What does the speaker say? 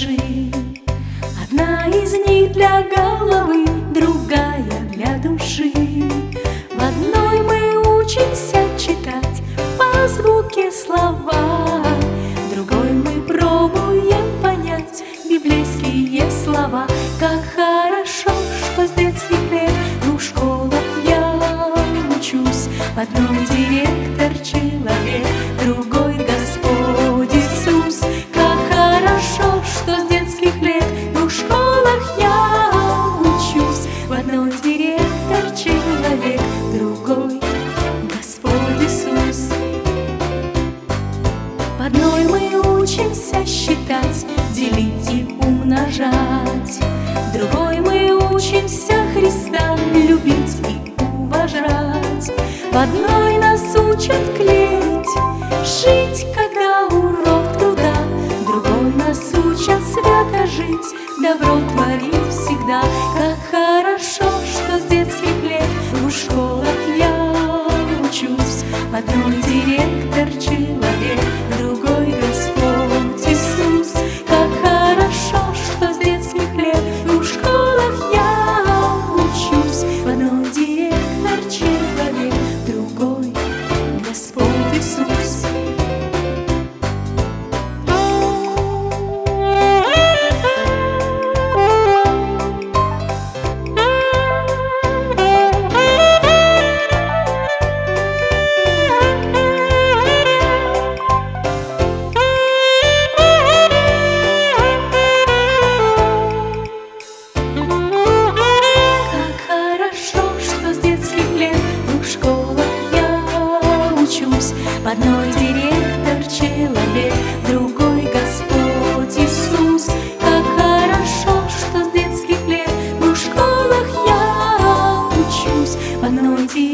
души. Одна из них для головы, другая для души. В одной мы учимся читать по звуке слова, в другой мы пробуем понять библейские слова. Как хорошо, что с детских лет в школах я учусь. В одной директор человек, другой Господь Иисус. Как хорошо, что с детских лет в школах я учусь. В одной директор человек, другой Господь Иисус. В одной мы учимся считать, делить и умножать, в другой мы учимся Христа любить и уважать. В одной нас учат клеить, жить, когда урок труда, в другой нас учат свято жить, добро творить всегда. Как хорошо, что с детских лет в школах я учусь. В одной директор человек, другой Господь Иисус. Как хорошо, что с детских лет в школах я учусь. В одной директор человек, другой Господь Иисус. В одной директор человек, другой Господь Иисус. Как хорошо, что с детских лет в школах я учусь. В одной